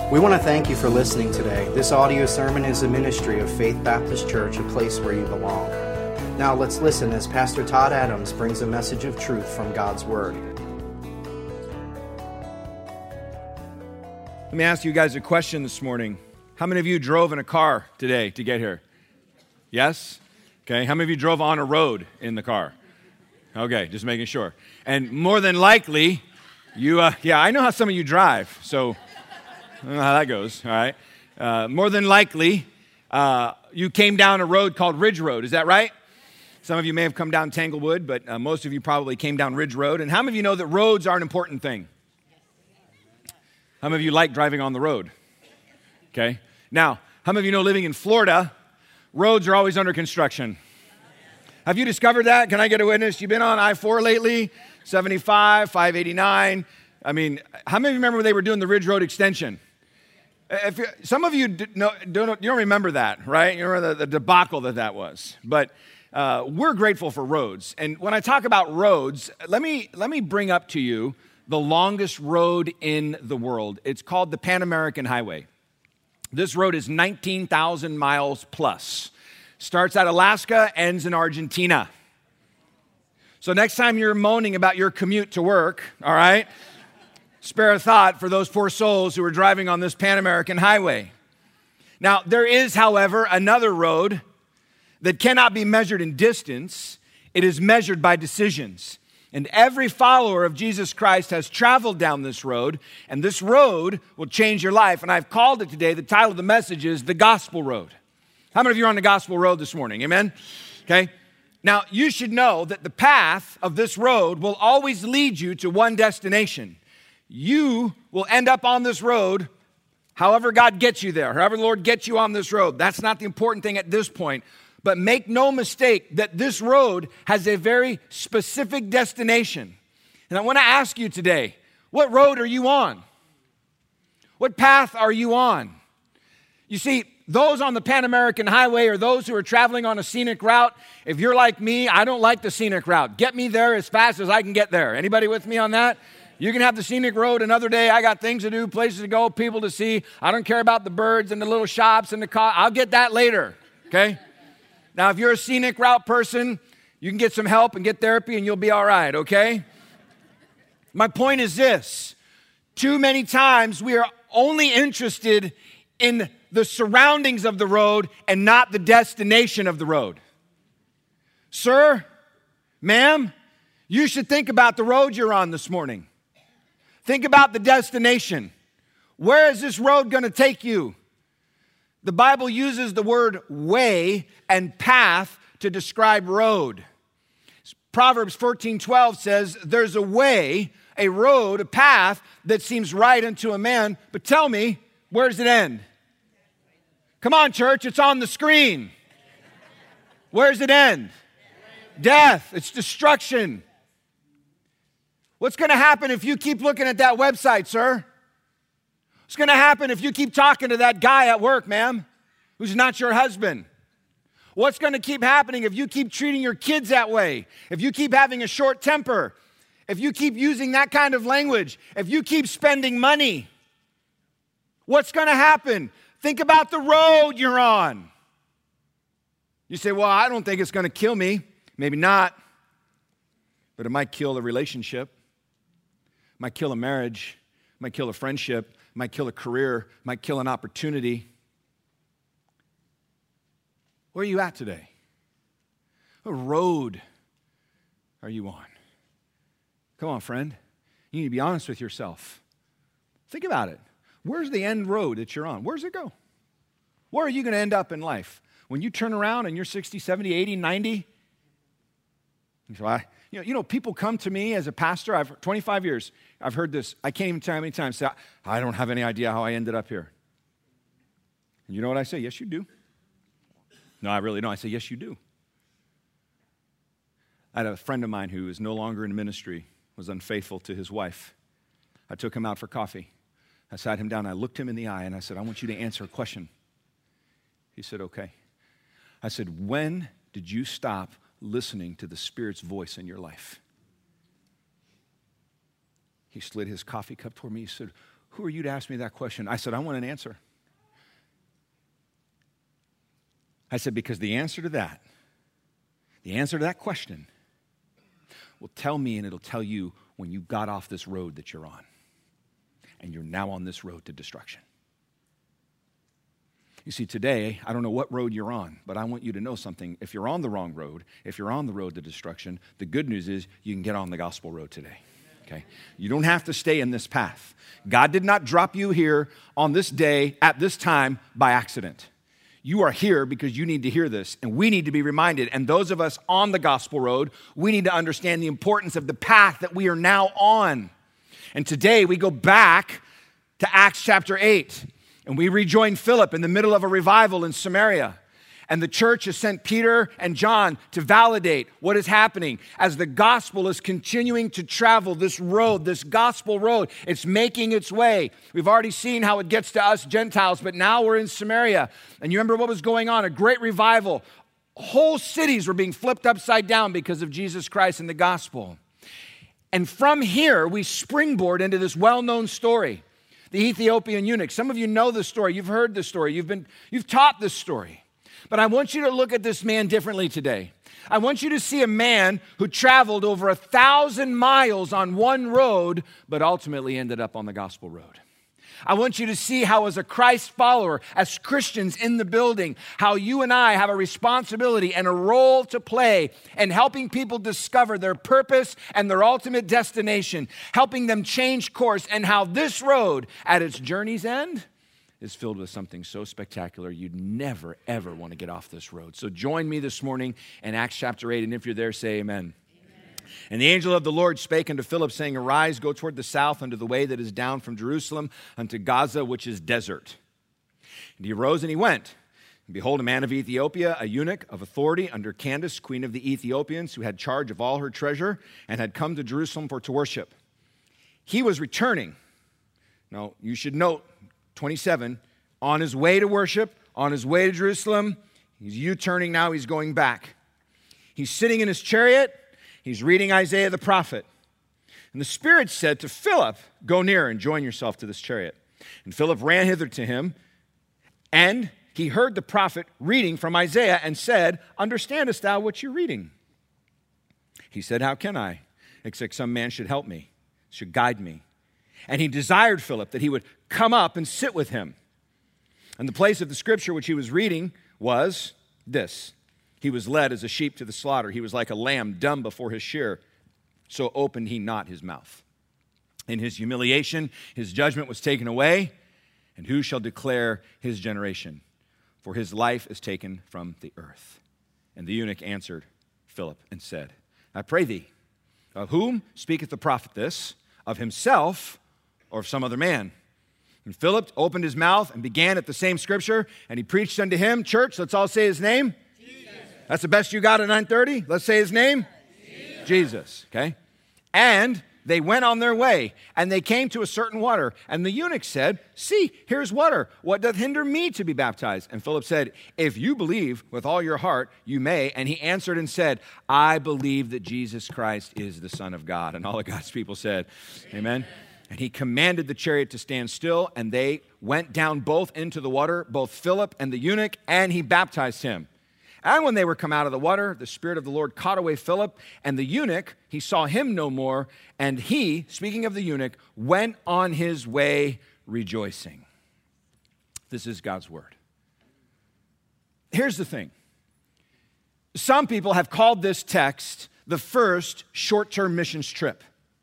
We want to thank you for listening today. This audio sermon is a ministry of Faith Baptist Church, a place where you belong. Now let's listen as Pastor Todd Adams brings a message of truth from God's Word. Let me ask you guys a question this morning. How many of you drove in a car today to get here? Yes? Okay. How many of you drove on a road in the car? Okay, just making sure. And more than likely, I know how some of you drive, so I don't know how that goes, all right? More than likely, you came down a road called Ridge Road. Is that right? Some of you may have come down Tanglewood, but most of you probably came down Ridge Road. And how many of you know that roads are an important thing? How many of you like driving on the road? Okay. Now, how many of you know living in Florida, roads are always under construction? Have you discovered that? Can I get a witness? You've been on I-4 lately, 75, 589. I mean, how many of you remember when they were doing the Ridge Road extension? Some of you don't remember that, right? You remember the debacle that was. But we're grateful for roads. And when I talk about roads, let me bring up to you the longest road in the world. It's called the Pan American Highway. This road is 19,000 miles plus. Starts at Alaska, ends in Argentina. So next time you're moaning about your commute to work, all right, spare a thought for those poor souls who are driving on this Pan American Highway. Now, there is, however, another road that cannot be measured in distance. It is measured by decisions. And every follower of Jesus Christ has traveled down this road, and this road will change your life. And I've called it today, the title of the message is The Gospel Road. How many of you are on the Gospel Road this morning? Amen? Okay. Now, you should know that the path of this road will always lead you to one destination. You will end up on this road however God gets you there, however the Lord gets you on this road. That's not the important thing at this point. But make no mistake that this road has a very specific destination. And I want to ask you today, what road are you on? What path are you on? You see, those on the Pan American Highway or those who are traveling on a scenic route, if you're like me, I don't like the scenic route. Get me there as fast as I can get there. Anybody with me on that? You can have the scenic road another day. I got things to do, places to go, people to see. I don't care about the birds and the little shops and the car. I'll get that later, okay? Now, if you're a scenic route person, you can get some help and get therapy and you'll be all right, okay? My point is this. Too many times we are only interested in the surroundings of the road and not the destination of the road. Sir, ma'am, you should think about the road you're on this morning. Think about the destination. Where is this road going to take you? The Bible uses the word way and path to describe road. Proverbs 14:12 says, there's a way, a road, a path that seems right unto a man, but tell me, where does it end? Come on, church, it's on the screen. Where does it end? Death. It's destruction. What's going to happen if you keep looking at that website, sir? What's going to happen if you keep talking to that guy at work, ma'am, who's not your husband? What's going to keep happening if you keep treating your kids that way? If you keep having a short temper? If you keep using that kind of language? If you keep spending money? What's going to happen? Think about the road you're on. You say, well, I don't think it's going to kill me. Maybe not. But it might kill a relationship. It might kill a marriage. It might kill a friendship. It might kill a career. It might kill an opportunity. Where are you at today? What road are you on? Come on, friend. You need to be honest with yourself. Think about it. Where's the end road that you're on? Where does it go? Where are you going to end up in life? When you turn around and you're 60, 70, 80, 90? So people come to me as a pastor. I've 25 years. I've heard this. I can't even tell how many times. Say, I don't have any idea how I ended up here. And you know what I say? Yes, you do. No, I really don't. I say, yes, you do. I had a friend of mine who is no longer in ministry, was unfaithful to his wife. I took him out for coffee. I sat him down. I looked him in the eye, and I said, I want you to answer a question. He said, okay. I said, when did you stop listening to the Spirit's voice in your life? He slid his coffee cup toward me. He said, who are you to ask me that question? I said, I want an answer. I said, because the answer to that question will tell me and it'll tell you when you got off this road that you're on. And you're now on this road to destruction. You see, today, I don't know what road you're on, but I want you to know something. If you're on the wrong road, if you're on the road to destruction, the good news is you can get on the gospel road today. Okay? You don't have to stay in this path. God did not drop you here on this day at this time by accident. You are here because you need to hear this, and we need to be reminded. And those of us on the gospel road, we need to understand the importance of the path that we are now on. And today we go back to Acts chapter 8, and we rejoin Philip in the middle of a revival in Samaria. And the church has sent Peter and John to validate what is happening as the gospel is continuing to travel this road, this gospel road. It's making its way. We've already seen how it gets to us Gentiles, but now we're in Samaria. And you remember what was going on? A great revival. Whole cities were being flipped upside down because of Jesus Christ and the gospel. And from here, we springboard into this well-known story, the Ethiopian eunuch. Some of you know this story. You've heard this story. You've taught this story. But I want you to look at this man differently today. I want you to see a man who traveled over 1,000 miles on one road, but ultimately ended up on the gospel road. I want you to see how, as a Christ follower, as Christians in the building, how you and I have a responsibility and a role to play in helping people discover their purpose and their ultimate destination, helping them change course, and how this road, at its journey's end, is filled with something so spectacular you'd never, ever want to get off this road. So join me this morning in Acts chapter 8, and if you're there, say amen. And the angel of the Lord spake unto Philip, saying, Arise, go toward the south unto the way that is down from Jerusalem unto Gaza, which is desert. And he arose and he went. And behold, a man of Ethiopia, a eunuch of authority under Candace, queen of the Ethiopians, who had charge of all her treasure, and had come to Jerusalem for to worship. He was returning. Now, you should note, 27, on his way to worship, on his way to Jerusalem. He's U-turning now, he's going back. He's sitting in his chariot, he's reading Isaiah the prophet. And the Spirit said to Philip, Go near and join yourself to this chariot. And Philip ran hither to him, and he heard the prophet reading from Isaiah and said, Understandest thou what you're reading? He said, How can I? Except some man should help me, should guide me. And he desired Philip that he would come up and sit with him. And the place of the scripture which he was reading was this. He was led as a sheep to the slaughter. He was like a lamb dumb before his shearer. So opened he not his mouth. In his humiliation, his judgment was taken away. And who shall declare his generation? For his life is taken from the earth. And the eunuch answered Philip and said, I pray thee, of whom speaketh the prophet this? Of himself or of some other man? And Philip opened his mouth and began at the same scripture, and he preached unto him. Church, let's all say his name. Jesus. That's the best you got at 9:30? Let's say his name. Jesus, okay? And they went on their way, and they came to a certain water. And the eunuch said, See, here's water. What doth hinder me to be baptized? And Philip said, If you believe with all your heart, you may. And he answered and said, I believe that Jesus Christ is the Son of God. And all of God's people said, Amen. And he commanded the chariot to stand still, and they went down both into the water, both Philip and the eunuch, and he baptized him. And when they were come out of the water, the Spirit of the Lord caught away Philip, and the eunuch, he saw him no more, and he, speaking of the eunuch, went on his way rejoicing. This is God's word. Here's the thing. Some people have called this text the first short-term missions trip.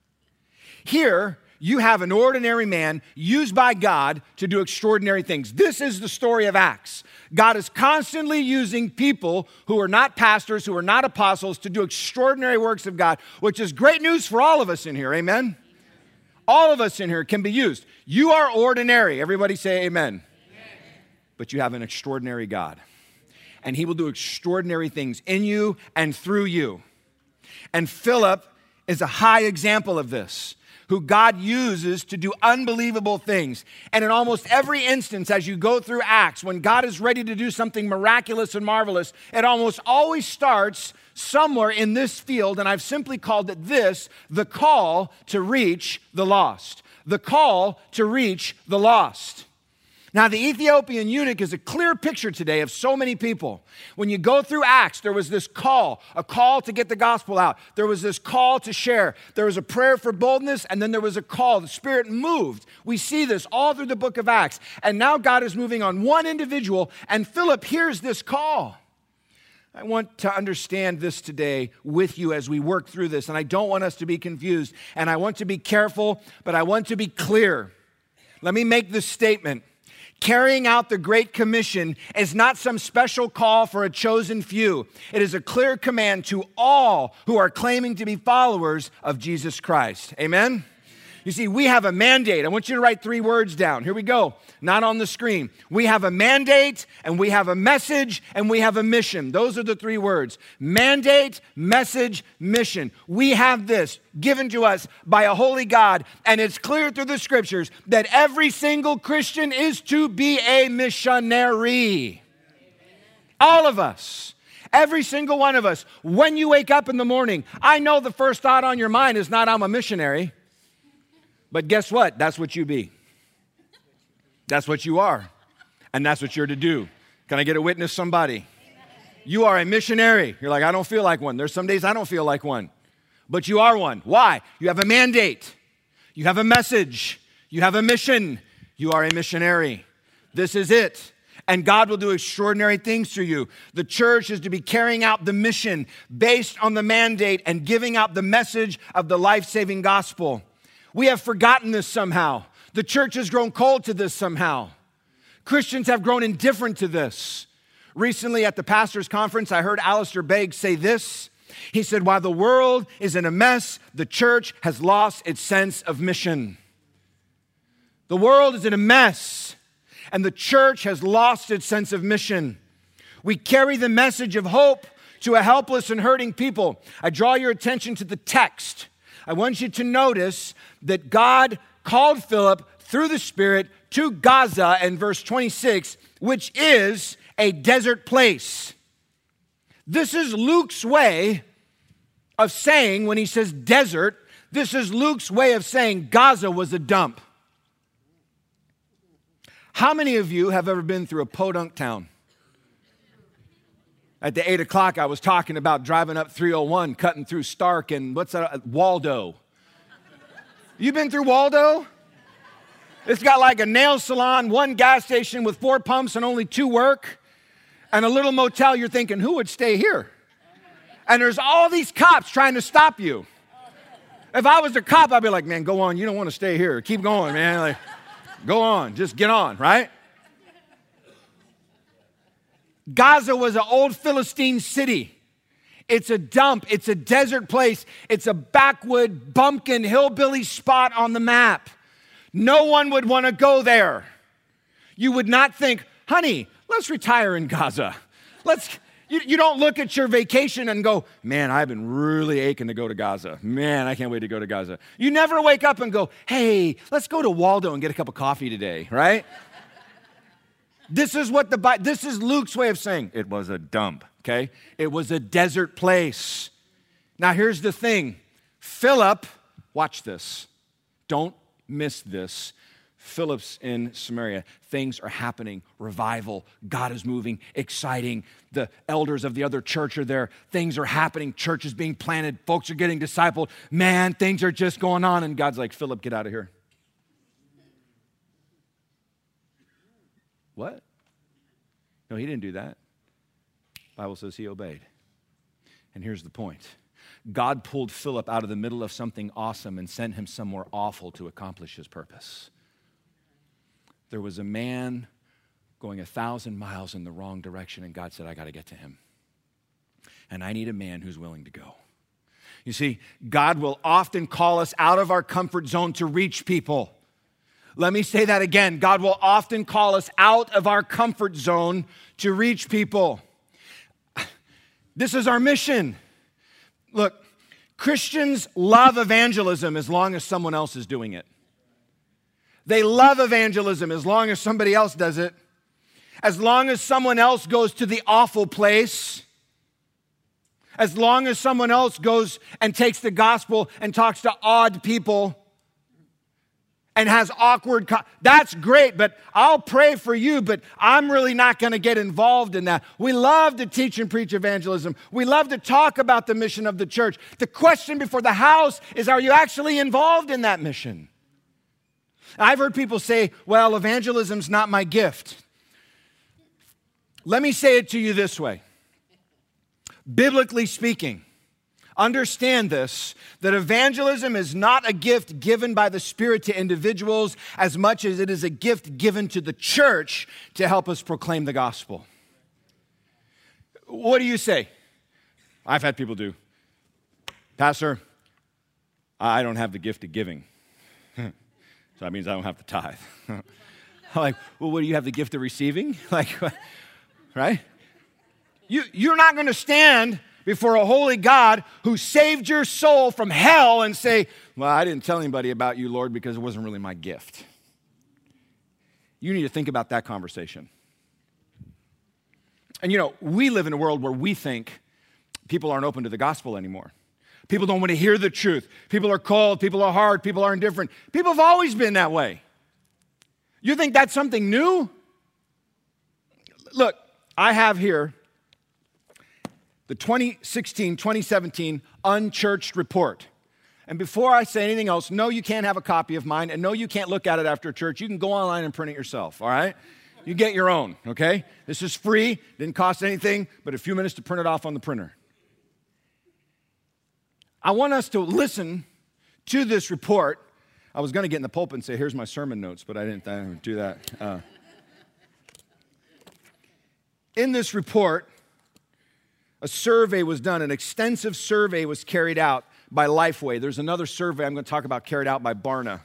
Here, you have an ordinary man used by God to do extraordinary things. This is the story of Acts. God is constantly using people who are not pastors, who are not apostles, to do extraordinary works of God, which is great news for all of us in here. Amen? All of us in here can be used. You are ordinary. Everybody say amen. But you have an extraordinary God. And he will do extraordinary things in you and through you. And Philip is a high example of this, who God uses to do unbelievable things. And in almost every instance, as you go through Acts, when God is ready to do something miraculous and marvelous, it almost always starts somewhere in this field, and I've simply called it this, the call to reach the lost. the call to reach the lost. Now, the Ethiopian eunuch is a clear picture today of so many people. When you go through Acts, there was this call, a call to get the gospel out. There was this call to share. There was a prayer for boldness, and then there was a call. The Spirit moved. We see this all through the book of Acts. And now God is moving on one individual, and Philip hears this call. I want to understand this today with you as we work through this, and I don't want us to be confused, and I want to be careful, but I want to be clear. Let me make this statement. Carrying out the Great Commission is not some special call for a chosen few. It is a clear command to all who are claiming to be followers of Jesus Christ. Amen? You see, we have a mandate. I want you to write 3 words down. Here we go. Not on the screen. We have a mandate, and we have a message, and we have a mission. Those are the 3 words. Mandate, message, mission. We have this given to us by a holy God, and it's clear through the scriptures that every single Christian is to be a missionary. All of us. Every single one of us. When you wake up in the morning, I know the first thought on your mind is not, I'm a missionary. But guess what? That's what you be. That's what you are. And that's what you're to do. Can I get a witness, somebody? You are a missionary. You're like, I don't feel like one. There's some days I don't feel like one. But you are one. Why? You have a mandate. You have a message. You have a mission. You are a missionary. This is it. And God will do extraordinary things through you. The church is to be carrying out the mission based on the mandate and giving out the message of the life-saving gospel. We have forgotten this somehow. The church has grown cold to this somehow. Christians have grown indifferent to this. Recently at the pastor's conference, I heard Alistair Begg say this. He said, while the world is in a mess, the church has lost its sense of mission. The world is in a mess, and the church has lost its sense of mission. We carry the message of hope to a helpless and hurting people. I draw your attention to the text. I want you to notice that God called Philip through the Spirit to Gaza in verse 26, which is a desert place. This is Luke's way of saying, when he says desert, this is Luke's way of saying Gaza was a dump. How many of you have ever been through a podunk town? At the 8 o'clock, I was talking about driving up 301, cutting through Stark and Waldo. You been through Waldo? It's got like a nail salon, 1 gas station with 4 pumps and only 2 work, and a little motel. You're thinking, who would stay here? And there's all these cops trying to stop you. If I was a cop, I'd be like, man, go on. You don't want to stay here. Keep going, man. Like, go on. Just get on, right? Gaza was an old Philistine city. It's a dump. It's a desert place. It's a backwood, bumpkin, hillbilly spot on the map. No one would want to go there. You would not think, honey, let's retire in Gaza. You don't look at your vacation and go, man, I've been really aching to go to Gaza. Man, I can't wait to go to Gaza. You never wake up and go, hey, let's go to Waldo and get a cup of coffee today, right? This is Luke's way of saying it was a dump, okay? It was a desert place. Now, here's the thing. Philip, watch this. Don't miss this. Philip's in Samaria. Things are happening. Revival. God is moving. Exciting. The elders of the other church are there. Things are happening. Church is being planted. Folks are getting discipled. Man, things are just going on. And God's like, Philip, get out of here. What? No, he didn't do that. The Bible says he obeyed. And here's the point. God pulled Philip out of the middle of something awesome and sent him somewhere awful to accomplish his purpose. There was a man going 1,000 miles in the wrong direction, and God said, I got to get to him. And I need a man who's willing to go. You see, God will often call us out of our comfort zone to reach people. Let me say that again. God will often call us out of our comfort zone to reach people. This is our mission. Look, Christians love evangelism as long as someone else is doing it. They love evangelism as long as somebody else does it. As long as someone else goes to the awful place. As long as someone else goes and takes the gospel and talks to odd people. and has awkward, that's great, but I'll pray for you, but I'm really not going to get involved in that. We love to teach and preach evangelism. We love to talk about the mission of the church. The question before the house is, are you actually involved in that mission? I've heard people say, well, evangelism's not my gift. Let me say it to you this way. Biblically speaking, understand this, that evangelism is not a gift given by the Spirit to individuals as much as it is a gift given to the church to help us proclaim the gospel. What do you say? I've had people do, Pastor, I don't have the gift of giving. So that means I don't have to tithe. I'm like, well, what do you have the gift of receiving? Like, right? You're not going to stand before a holy God who saved your soul from hell and say, well, I didn't tell anybody about you, Lord, because it wasn't really my gift. You need to think about that conversation. And we live in a world where we think people aren't open to the gospel anymore. People don't want to hear the truth. People are cold. People are hard. People are indifferent. People have always been that way. You think that's something new? Look, I have here the 2016-2017 Unchurched Report. And before I say anything else, no, you can't have a copy of mine, and no, you can't look at it after church. You can go online and print it yourself, all right? You get your own, okay? This is free, didn't cost anything, but a few minutes to print it off on the printer. I want us to listen to this report. I was going to get in the pulpit and say, here's my sermon notes, but I didn't do that. In this report, a survey was done, an extensive survey was carried out by Lifeway. There's another survey I'm going to talk about carried out by Barna.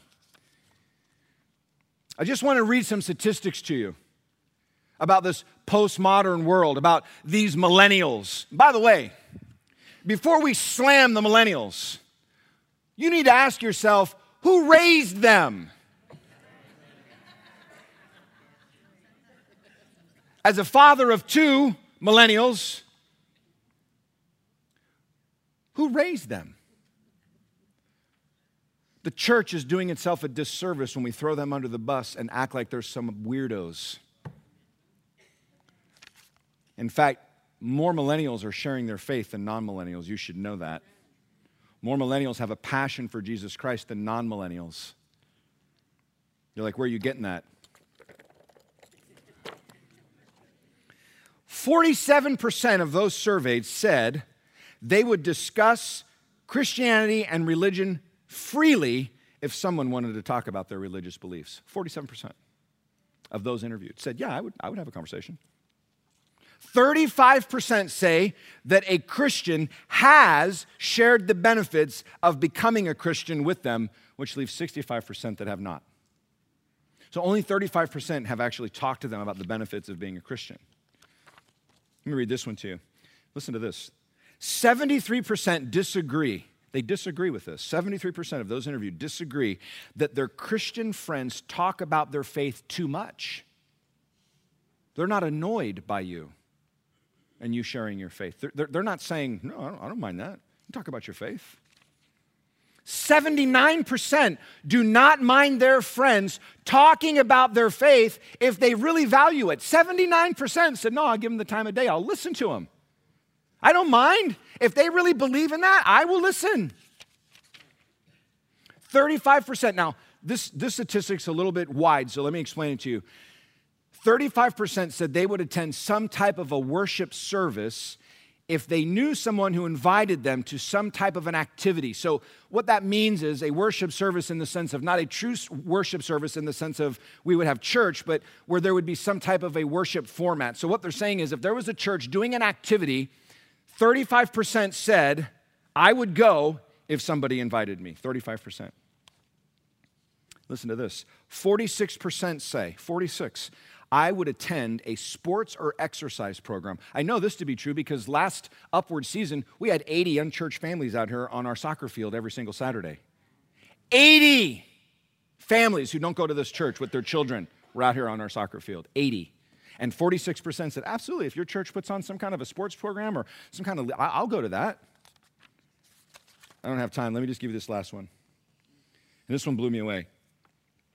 I just want to read some statistics to you about this postmodern world, about these millennials. By the way, before we slam the millennials, you need to ask yourself, who raised them? As a father of two millennials, who raised them? The church is doing itself a disservice when we throw them under the bus and act like they're some weirdos. In fact, more millennials are sharing their faith than non-millennials. You should know that. More millennials have a passion for Jesus Christ than non-millennials. You're like, where are you getting that? 47% of those surveyed said they would discuss Christianity and religion freely if someone wanted to talk about their religious beliefs. 47% of those interviewed said, yeah, I would have a conversation. 35% say that a Christian has shared the benefits of becoming a Christian with them, which leaves 65% that have not. So only 35% have actually talked to them about the benefits of being a Christian. Let me read this one to you. Listen to this. 73% disagree. They disagree with this. 73% of those interviewed disagree that their Christian friends talk about their faith too much. They're not annoyed by you and you sharing your faith. They're not saying, no, I don't mind that. You talk about your faith. 79% do not mind their friends talking about their faith if they really value it. 79% said, no, I'll give them the time of day. I'll listen to them. I don't mind. If they really believe in that, I will listen. 35%. Now, this statistic's a little bit wide, so let me explain it to you. 35% said they would attend some type of a worship service if they knew someone who invited them to some type of an activity. So what that means is a worship service in the sense of not a true worship service in the sense of we would have church, but where there would be some type of a worship format. So what they're saying is if there was a church doing an activity, 35% said, I would go if somebody invited me. 35%. Listen to this. 46% say, 46, I would attend a sports or exercise program. I know this to be true because last upward season, we had 80 unchurched families out here on our soccer field every single Saturday. 80 families who don't go to this church with their children were out here on our soccer field. 80. And 46% said, absolutely, if your church puts on some kind of a sports program or some kind of, I'll go to that. I don't have time. Let me just give you this last one. And this one blew me away.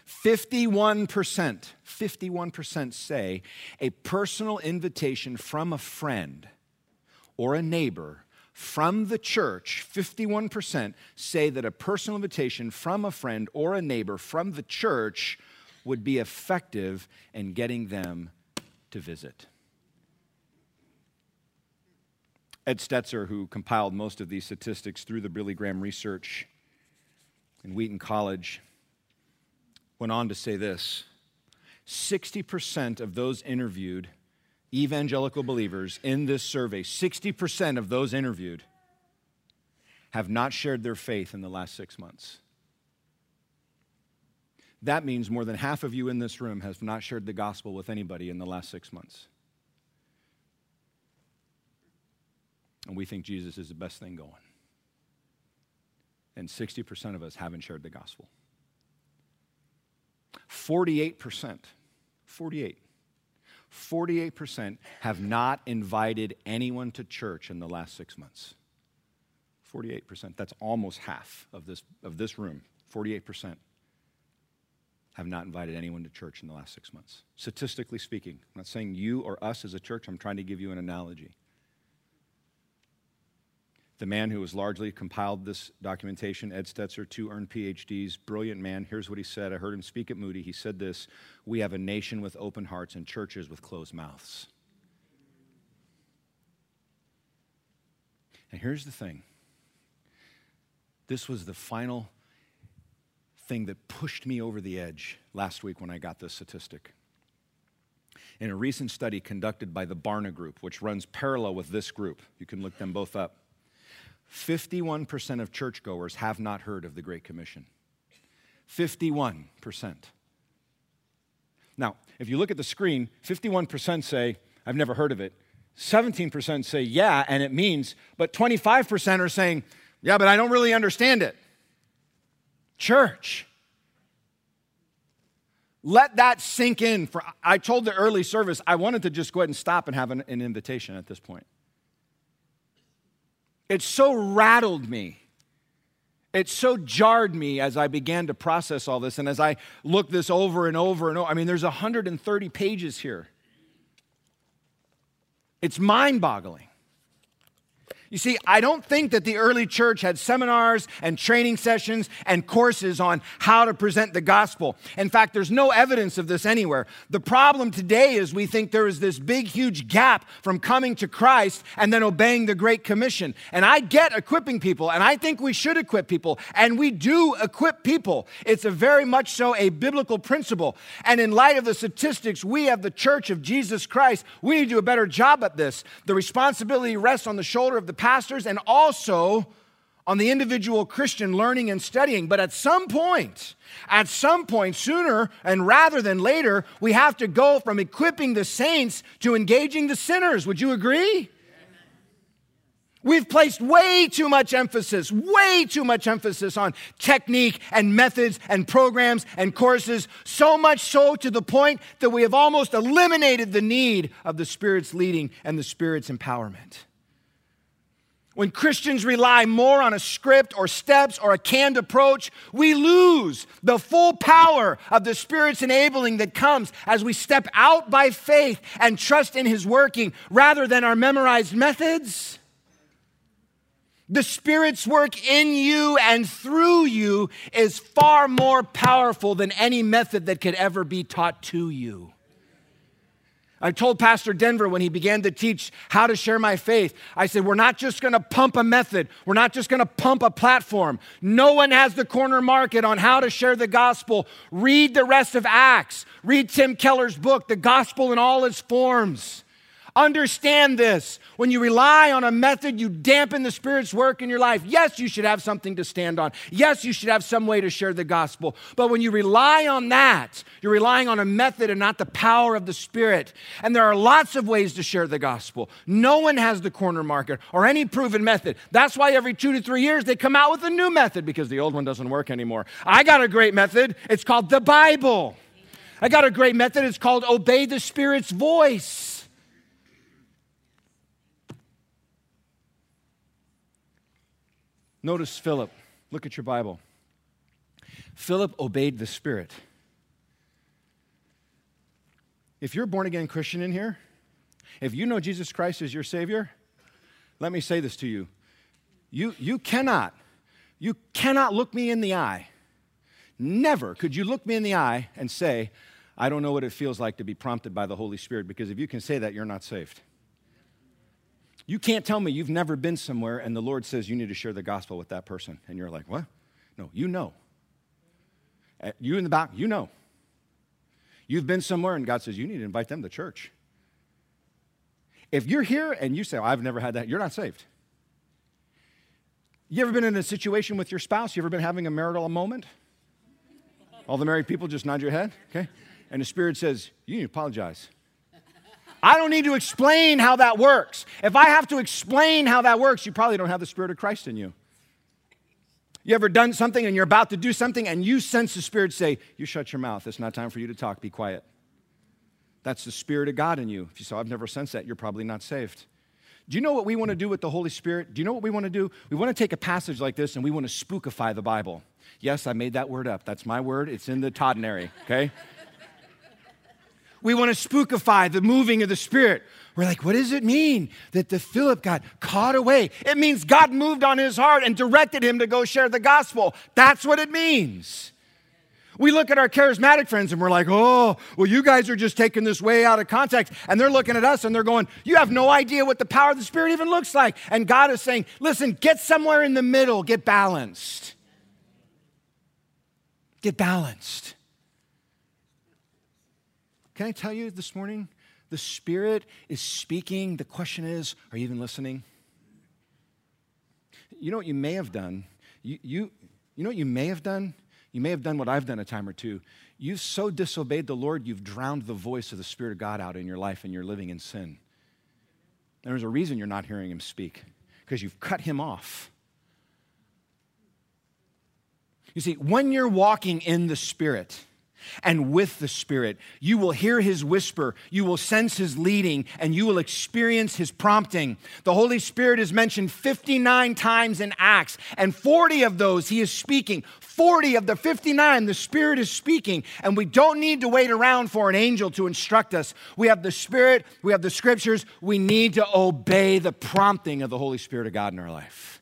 51% say a personal invitation from a friend or a neighbor from the church, 51% say that a personal invitation from a friend or a neighbor from the church would be effective in getting them to visit. Ed Stetzer, who compiled most of these statistics through the Billy Graham research in Wheaton College, went on to say this: 60% of those interviewed evangelical believers in this survey, 60% of those interviewed have not shared their faith in the last 6 months. That means more than half of you in this room have not shared the gospel with anybody in the last 6 months. And we think Jesus is the best thing going. And 60% of us haven't shared the gospel. 48% have not invited anyone to church in the last 6 months. 48%. That's almost half of this room. 48% have not invited anyone to church in the last 6 months. Statistically speaking, I'm not saying you or us as a church. I'm trying to give you an analogy. The man who has largely compiled this documentation, Ed Stetzer, 2 earned PhDs, brilliant man. Here's what he said. I heard him speak at Moody. He said this: "We have a nation with open hearts and churches with closed mouths." And here's the thing. This was the final thing that pushed me over the edge last week when I got this statistic. In a recent study conducted by the Barna Group, which runs parallel with this group, you can look them both up, 51% of churchgoers have not heard of the Great Commission. 51%. Now, if you look at the screen, 51% say, "I've never heard of it." 17% say, "Yeah, and it means," but 25% are saying, "Yeah, but I don't really understand it." Church. Let that sink in. I told the early service I wanted to just go ahead and stop and have an invitation at this point. It so rattled me. It so jarred me as I began to process all this. And as I looked this over and over and over, I mean, there's 130 pages here. It's mind-boggling. You see, I don't think that the early church had seminars and training sessions and courses on how to present the gospel. In fact, there's no evidence of this anywhere. The problem today is we think there is this big, huge gap from coming to Christ and then obeying the Great Commission. And I get equipping people, and I think we should equip people, and we do equip people. It's a very much so a biblical principle. And in light of the statistics, we have the Church of Jesus Christ. We need to do a better job at this. The responsibility rests on the shoulder of the pastors and also on the individual Christian learning and studying. But at some point, sooner and rather than later, we have to go from equipping the saints to engaging the sinners. Would you agree? We've placed way too much emphasis on technique and methods and programs and courses, so much so to the point that we have almost eliminated the need of the Spirit's leading and the Spirit's empowerment. When Christians rely more on a script or steps or a canned approach, we lose the full power of the Spirit's enabling that comes as we step out by faith and trust in His working rather than our memorized methods. The Spirit's work in you and through you is far more powerful than any method that could ever be taught to you. I told Pastor Denver when he began to teach how to share my faith, I said, we're not just going to pump a method. We're not just going to pump a platform. No one has the corner market on how to share the gospel. Read the rest of Acts. Read Tim Keller's book, The Gospel in All Its Forms. Understand this. When you rely on a method, you dampen the Spirit's work in your life. Yes, you should have something to stand on. Yes, you should have some way to share the gospel. But when you rely on that, you're relying on a method and not the power of the Spirit. And there are lots of ways to share the gospel. No one has the corner market or any proven method. That's why every 2 to 3 years they come out with a new method because the old one doesn't work anymore. I got a great method. It's called the Bible. I got a great method. It's called Obey the Spirit's Voice. Notice Philip. Look at your Bible. Philip obeyed the Spirit. if you're a born-again Christian in here, if you know Jesus Christ as your Savior, let me say this to you. You cannot look me in the eye. Never could you look me in the eye and say, I don't know what it feels like to be prompted by the Holy Spirit, because if you can say that, you're not saved. You can't tell me you've never been somewhere and the Lord says you need to share the gospel with that person. And you're like, what? No, you know. You in the back, you know. You've been somewhere and God says you need to invite them to church. If you're here and you say, I've never had that, you're not saved. You ever been in a situation with your spouse? You ever been having a marital moment? All the married people just nod your head, okay? And the Spirit says, you need to apologize. I don't need to explain how that works. If I have to explain how that works, you probably don't have the Spirit of Christ in you. You ever done something and you're about to do something and you sense the Spirit say, you shut your mouth. It's not time for you to talk. Be quiet. That's the Spirit of God in you. If you say, I've never sensed that, you're probably not saved. Do you know what we want to do with the Holy Spirit? Do you know what we want to do? We want to take a passage like this and we want to spookify the Bible. Yes, I made that word up. That's my word. It's in the Toddenary, okay? We want to spookify the moving of the Spirit. We're like, what does it mean that the Philip got caught away? It means God moved on his heart and directed him to go share the gospel. That's what it means. We look at our charismatic friends and we're like, oh, well, you guys are just taking this way out of context. And they're looking at us and they're going, you have no idea what the power of the Spirit even looks like. And God is saying, listen, get somewhere in the middle, get balanced. Get balanced. Can I tell you this morning, the Spirit is speaking. The question is, are you even listening? You know what you may have done? You know what you may have done? You may have done what I've done a time or two. You've so disobeyed the Lord, you've drowned the voice of the Spirit of God out in your life and you're living in sin. And there's a reason you're not hearing him speak, because you've cut him off. You see, when you're walking in the Spirit and with the Spirit, you will hear his whisper, you will sense his leading, and you will experience his prompting. The Holy Spirit is mentioned 59 times in Acts, and 40 of those he is speaking. 40 of the 59, the Spirit is speaking, and we don't need to wait around for an angel to instruct us. We have the Spirit, we have the Scriptures, we need to obey the prompting of the Holy Spirit of God in our life.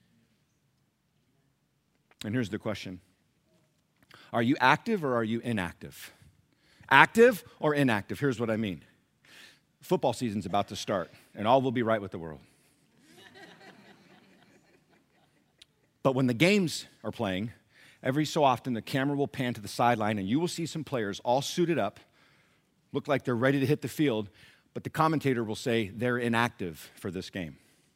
And here's the question. Are you active or are you inactive? Active or inactive? Here's what I mean. Football season's about to start, and all will be right with the world. But when the games are playing, every so often the camera will pan to the sideline, and you will see some players all suited up, look like they're ready to hit the field, but the commentator will say they're inactive for this game.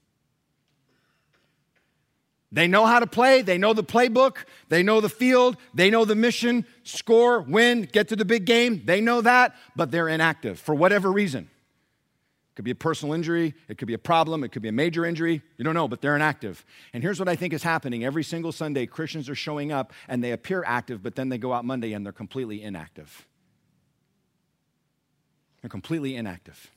They know how to play, they know the playbook, they know the field, they know the mission, score, win, get to the big game. They know that, but they're inactive for whatever reason. It could be a personal injury, it could be a problem, it could be a major injury. You don't know, but they're inactive. And here's what I think is happening. Every single Sunday, Christians are showing up and they appear active, but then they go out Monday and they're completely inactive. They're completely inactive.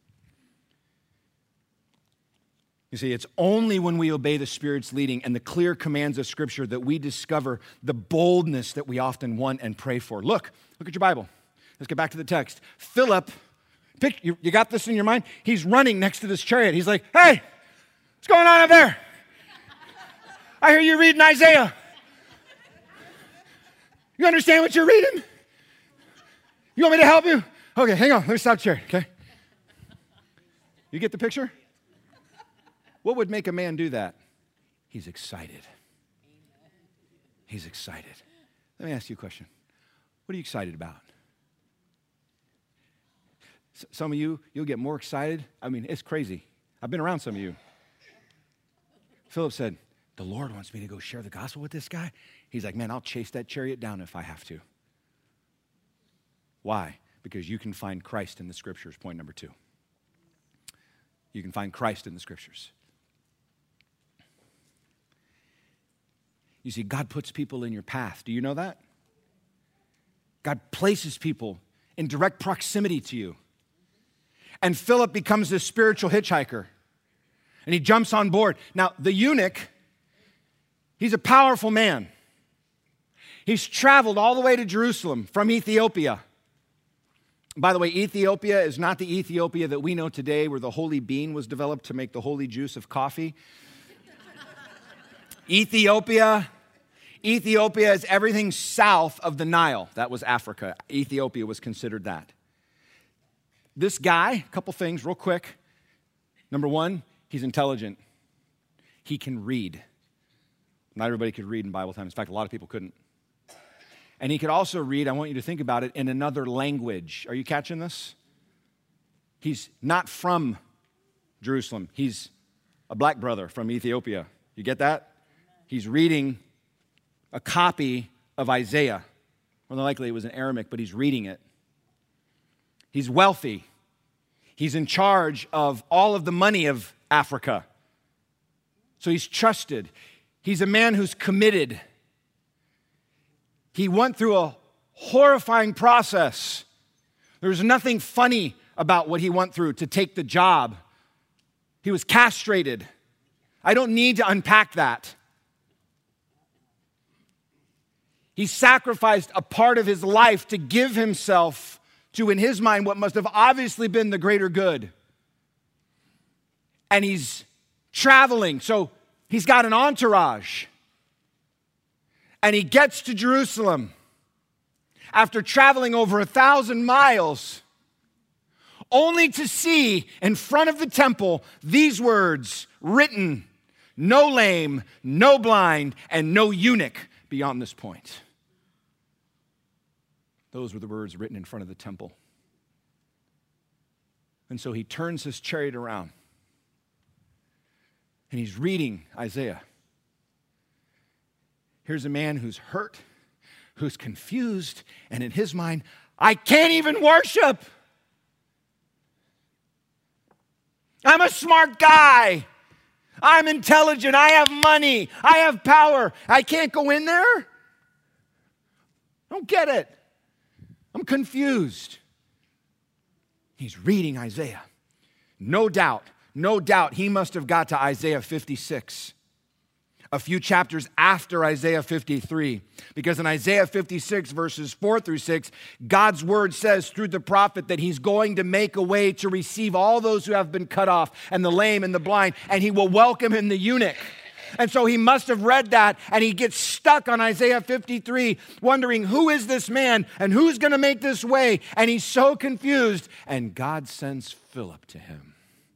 You see, it's only when we obey the Spirit's leading and the clear commands of Scripture that we discover the boldness that we often want and pray for. Look at your Bible. Let's get back to the text. Philip, you got this in your mind? He's running next to this chariot. He's like, hey, what's going on up there? I hear you reading Isaiah. You understand what you're reading? You want me to help you? Okay, hang on. Let me stop the chariot, okay? You get the picture? What would make a man do that? He's excited. He's excited. Let me ask you a question. What are you excited about? Some of you, you'll get more excited. I mean, it's crazy. I've been around some of you. Philip said, the Lord wants me to go share the gospel with this guy. He's like, man, I'll chase that chariot down if I have to. Why? Because you can find Christ in the Scriptures, point number 2. You can find Christ in the Scriptures. You see, God puts people in your path. Do you know that? God places people in direct proximity to you. And Philip becomes this spiritual hitchhiker. And he jumps on board. Now, the eunuch, he's a powerful man. He's traveled all the way to Jerusalem from Ethiopia. By the way, Ethiopia is not the Ethiopia that we know today where the holy bean was developed to make the holy juice of coffee. Ethiopia is everything south of the Nile. That was Africa. Ethiopia was considered that. This guy, a couple things real quick. Number one, he's intelligent. He can read. Not everybody could read in Bible times. In fact, a lot of people couldn't. And he could also read, I want you to think about it, in another language. Are you catching this? He's not from Jerusalem. He's a black brother from Ethiopia. You get that? He's reading a copy of Isaiah. More than likely it was in Aramaic, but he's reading it. He's wealthy. He's in charge of all of the money of Africa. So he's trusted. He's a man who's committed. He went through a horrifying process. There's nothing funny about what he went through to take the job. He was castrated. I don't need to unpack that. He sacrificed a part of his life to give himself to, in his mind, what must have obviously been the greater good. And he's traveling, so he's got an entourage. And he gets to Jerusalem after traveling over 1,000 miles, only to see in front of the temple these words written, "No lame, no blind, and no eunuch beyond this point." Those were the words written in front of the temple. And so he turns his chariot around and he's reading Isaiah. Here's a man who's hurt, who's confused, and in his mind, I can't even worship. I'm a smart guy. I'm intelligent. I have money. I have power. I can't go in there? I don't get it. I'm confused. He's reading Isaiah. No doubt, he must have got to Isaiah 56. A few chapters after Isaiah 53. Because in Isaiah 56, verses 4 through 6, God's word says through the prophet that he's going to make a way to receive all those who have been cut off, and the lame and the blind, and he will welcome in the eunuch. And so he must have read that, and he gets stuck on Isaiah 53, wondering, who is this man, and who's going to make this way? And he's so confused, and God sends Philip to him.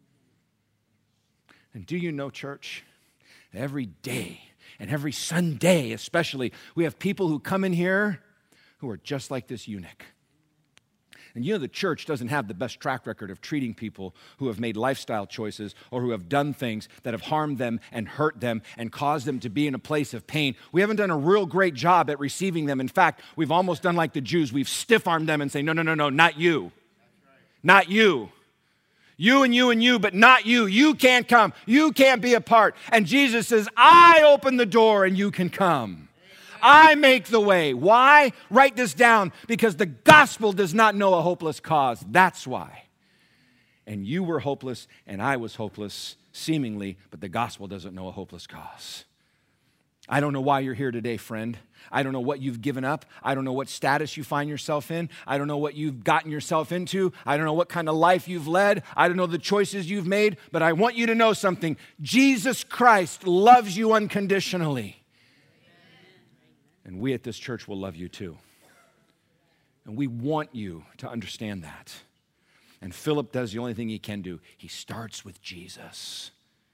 And do you know, church, every day, and every Sunday especially, we have people who come in here who are just like this eunuch. And you know the church doesn't have the best track record of treating people who have made lifestyle choices or who have done things that have harmed them and hurt them and caused them to be in a place of pain. We haven't done a real great job at receiving them. In fact, we've almost done like the Jews. We've stiff-armed them and say, no, not you. Not you. You and you and you, but not you. You can't come. You can't be a part. And Jesus says, I open the door and you can come. I make the way. Why? Write this down. Because the gospel does not know a hopeless cause. That's why. And you were hopeless and I was hopeless, seemingly, but the gospel doesn't know a hopeless cause. I don't know why you're here today, friend. I don't know what you've given up. I don't know what status you find yourself in. I don't know what you've gotten yourself into. I don't know what kind of life you've led. I don't know the choices you've made, but I want you to know something. Jesus Christ loves you unconditionally. And we at this church will love you too. And we want you to understand that. And Philip does the only thing he can do. He starts with Jesus.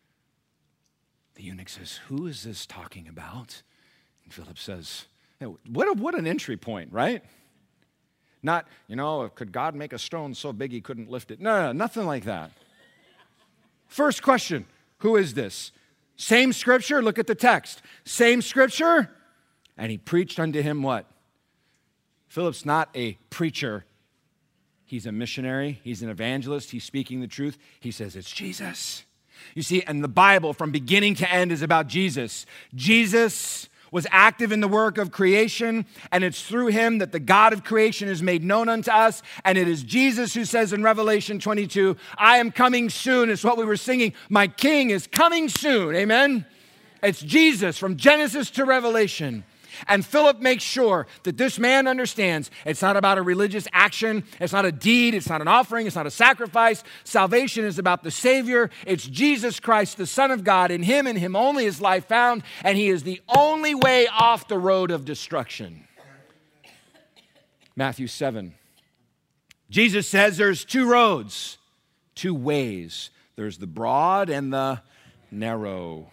The eunuch says, who is this talking about? And Philip says, hey, what an entry point, right? Not, could God make a stone so big he couldn't lift it? No, nothing like that. First question, who is this? Same scripture, look at the text. Same scripture, and he preached unto him what? Philip's not a preacher. He's a missionary. He's an evangelist. He's speaking the truth. He says, it's Jesus. You see, and the Bible from beginning to end is about Jesus. Jesus was active in the work of creation, and it's through him that the God of creation is made known unto us, and it is Jesus who says in Revelation 22, I am coming soon. It's what we were singing. My King is coming soon. Amen? It's Jesus from Genesis to Revelation. And Philip makes sure that this man understands it's not about a religious action, it's not a deed, it's not an offering, it's not a sacrifice. Salvation is about the Savior. It's Jesus Christ, the Son of God. In him and him only is life found, and he is the only way off the road of destruction. Matthew 7. Jesus says there's two roads, two ways. There's the broad and the narrow.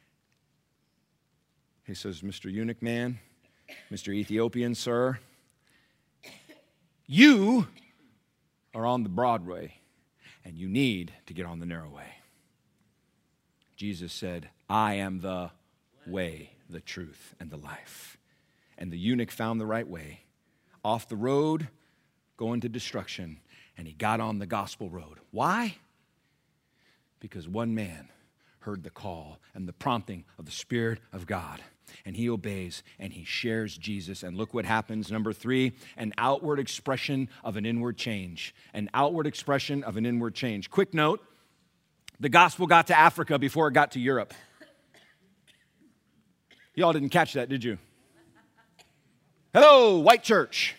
He says, Mr. Eunuch man, Mr. Ethiopian sir, you are on the broad way, and you need to get on the narrow way. Jesus said, I am the way, the truth, and the life. And the eunuch found the right way, off the road, going to destruction, and he got on the gospel road. Why? Because one man heard the call and the prompting of the Spirit of God, and he obeys and he shares Jesus. And look what happens. Number 3, an outward expression of an inward change. An outward expression of an inward change. Quick note, the gospel got to Africa before it got to Europe. Y'all didn't catch that, did you? Hello, white church.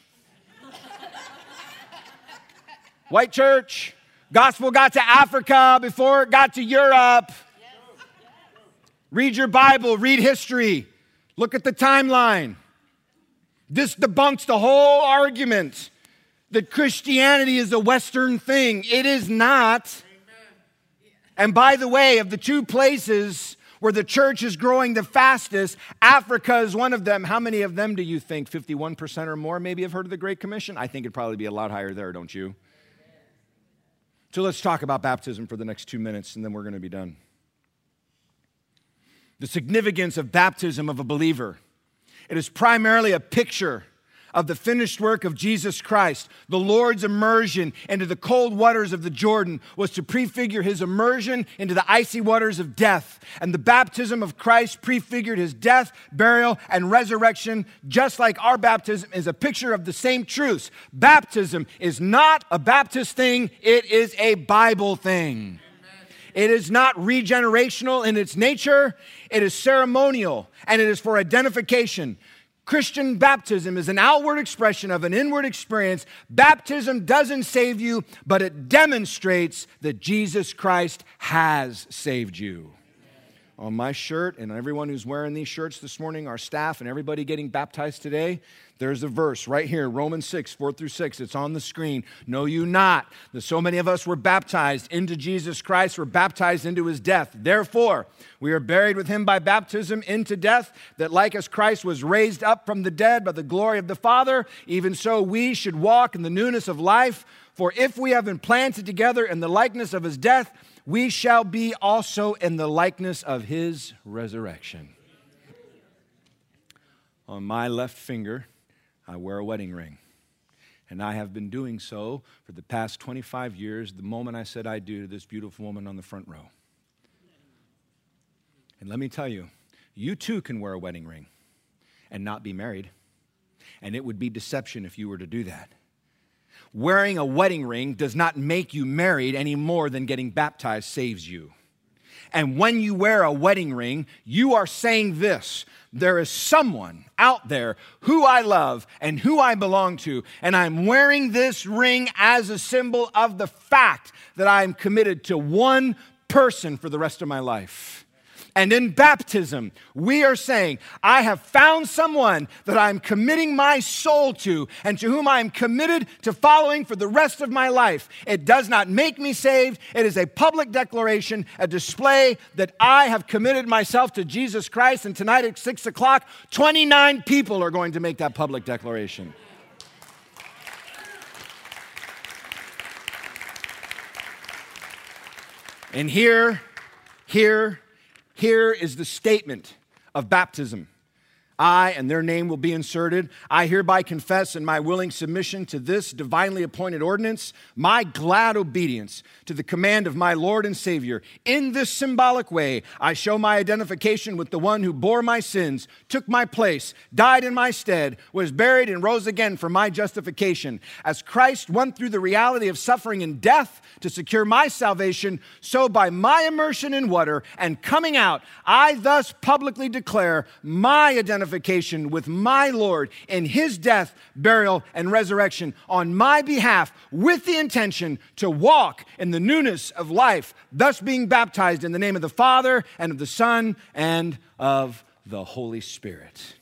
White church, gospel got to Africa before it got to Europe. Read your Bible, read history. Look at the timeline. This debunks the whole argument that Christianity is a Western thing. It is not. And by the way, of the two places where the church is growing the fastest, Africa is one of them. How many of them do you think, 51% or more, maybe have heard of the Great Commission? I think it'd probably be a lot higher there, don't you? So let's talk about baptism for the next 2 minutes, and then we're going to be done. The significance of baptism of a believer. It is primarily a picture of the finished work of Jesus Christ. The Lord's immersion into the cold waters of the Jordan was to prefigure his immersion into the icy waters of death. And the baptism of Christ prefigured his death, burial, and resurrection, just like our baptism is a picture of the same truths. Baptism is not a Baptist thing, it is a Bible thing. It is not regenerational in its nature. It is ceremonial, and it is for identification. Christian baptism is an outward expression of an inward experience. Baptism doesn't save you, but it demonstrates that Jesus Christ has saved you. On my shirt, and everyone who's wearing these shirts this morning, our staff and everybody getting baptized today, there's a verse right here, Romans 6, 4-6. It's on the screen. Know you not that so many of us were baptized into Jesus Christ, were baptized into his death. Therefore, we are buried with him by baptism into death, that like as Christ was raised up from the dead by the glory of the Father, even so we should walk in the newness of life. For if we have been planted together in the likeness of his death, we shall be also in the likeness of his resurrection. On my left finger, I wear a wedding ring. And I have been doing so for the past 25 years, the moment I said I do to this beautiful woman on the front row. And let me tell you, you too can wear a wedding ring and not be married. And it would be deception if you were to do that. Wearing a wedding ring does not make you married any more than getting baptized saves you. And when you wear a wedding ring, you are saying this: there is someone out there who I love and who I belong to, and I'm wearing this ring as a symbol of the fact that I'm committed to one person for the rest of my life. And in baptism, we are saying, I have found someone that I'm committing my soul to and to whom I am committed to following for the rest of my life. It does not make me saved. It is a public declaration, a display that I have committed myself to Jesus Christ. And tonight at 6 o'clock, 29 people are going to make that public declaration. And here is the statement of baptism. I, and their name will be inserted, I hereby confess in my willing submission to this divinely appointed ordinance, my glad obedience to the command of my Lord and Savior. In this symbolic way, I show my identification with the one who bore my sins, took my place, died in my stead, was buried and rose again for my justification. As Christ went through the reality of suffering and death to secure my salvation, so by my immersion in water and coming out, I thus publicly declare my identification identification with my Lord in his death, burial, and resurrection on my behalf with the intention to walk in the newness of life, thus being baptized in the name of the Father and of the Son and of the Holy Spirit.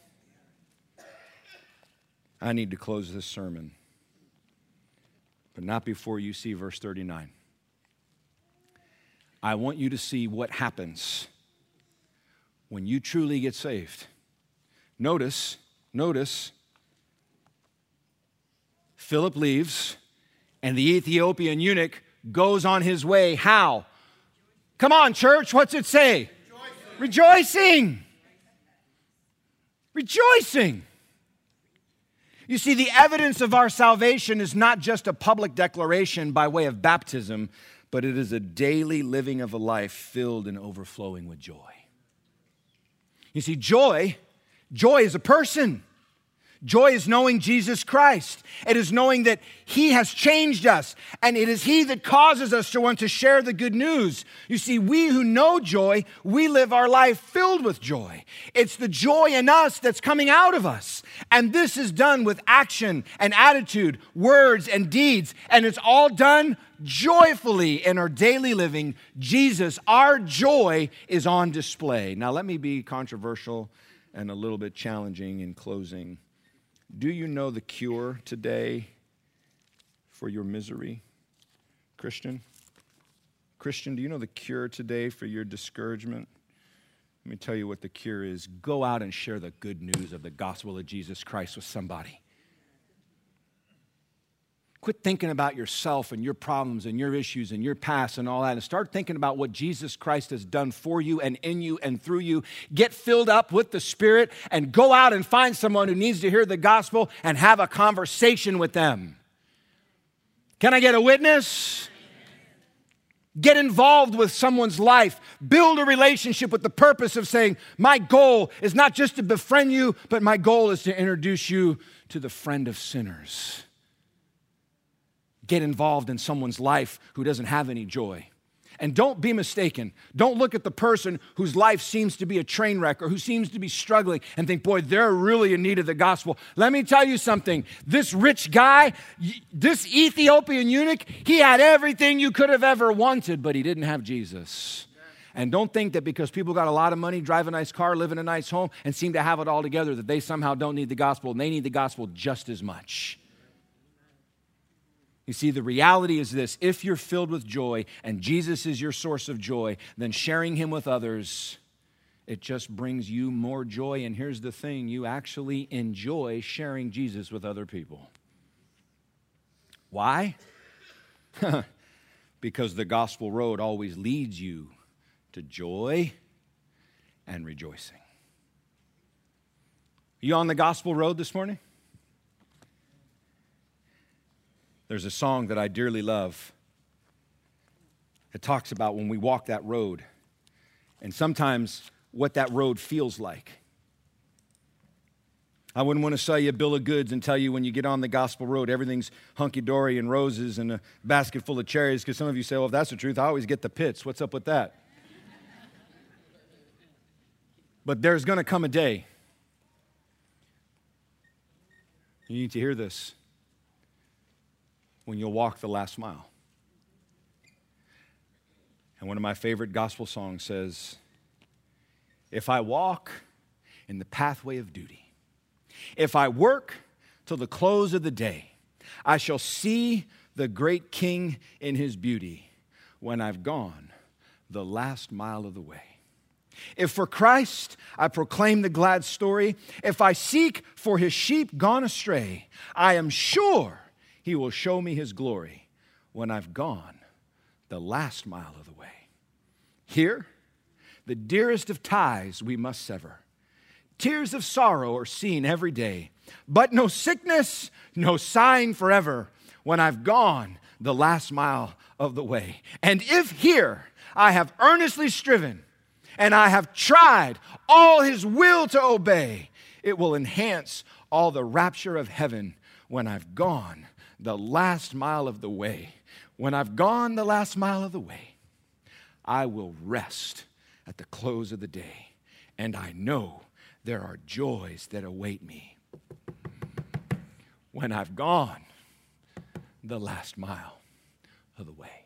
I need to close this sermon, but not before you see verse 39. I want you to see what happens when you truly get saved. Notice, Philip leaves, and the Ethiopian eunuch goes on his way. How? Come on, church, what's it say? Rejoicing. Rejoicing. You see, the evidence of our salvation is not just a public declaration by way of baptism, but it is a daily living of a life filled and overflowing with joy. You see, joy is a person. Joy is knowing Jesus Christ. It is knowing that he has changed us, and it is he that causes us to want to share the good news. You see, we who know joy, we live our life filled with joy. It's the joy in us that's coming out of us. And this is done with action and attitude, words and deeds, and it's all done joyfully in our daily living. Jesus, our joy, is on display. Now, let me be controversial and a little bit challenging in closing. Do you know the cure today for your misery? Christian, do you know the cure today for your discouragement? Let me tell you what the cure is. Go out and share the good news of the gospel of Jesus Christ with somebody. Quit thinking about yourself and your problems and your issues and your past and all that, and start thinking about what Jesus Christ has done for you and in you and through you. Get filled up with the Spirit and go out and find someone who needs to hear the gospel and have a conversation with them. Can I get a witness? Get involved with someone's life. Build a relationship with the purpose of saying, my goal is not just to befriend you, but my goal is to introduce you to the friend of sinners. Get involved in someone's life who doesn't have any joy. And don't be mistaken. Don't look at the person whose life seems to be a train wreck or who seems to be struggling and think, boy, they're really in need of the gospel. Let me tell you something. This rich guy, this Ethiopian eunuch, he had everything you could have ever wanted, but he didn't have Jesus. And don't think that because people got a lot of money, drive a nice car, live in a nice home, and seem to have it all together, that they somehow don't need the gospel, and they need the gospel just as much. You see, the reality is this: if you're filled with joy and Jesus is your source of joy, then sharing him with others, it just brings you more joy. And here's the thing: you actually enjoy sharing Jesus with other people. Why? Because the gospel road always leads you to joy and rejoicing. You on the gospel road this morning? There's a song that I dearly love. It talks about when we walk that road and sometimes what that road feels like. I wouldn't want to sell you a bill of goods and tell you when you get on the gospel road, everything's hunky-dory and roses and a basket full of cherries, because some of you say, well, if that's the truth, I always get the pits. What's up with that? But there's going to come a day. You need to hear this. When you'll walk the last mile. And one of my favorite gospel songs says, if I walk in the pathway of duty, if I work till the close of the day, I shall see the great King in his beauty when I've gone the last mile of the way. If for Christ I proclaim the glad story, if I seek for his sheep gone astray, I am sure he will show me his glory when I've gone the last mile of the way. Here, the dearest of ties we must sever. Tears of sorrow are seen every day, but no sickness, no sighing forever when I've gone the last mile of the way. And if here I have earnestly striven and I have tried all his will to obey, it will enhance all the rapture of heaven when I've gone the last mile of the way. When I've gone the last mile of the way, I will rest at the close of the day. And I know there are joys that await me when I've gone the last mile of the way.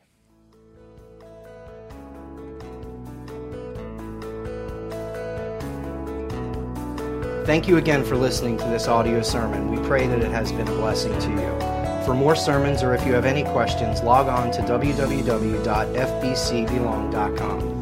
Thank you again for listening to this audio sermon. We pray that it has been a blessing to you. For more sermons, or if you have any questions, log on to www.fbcbelong.com.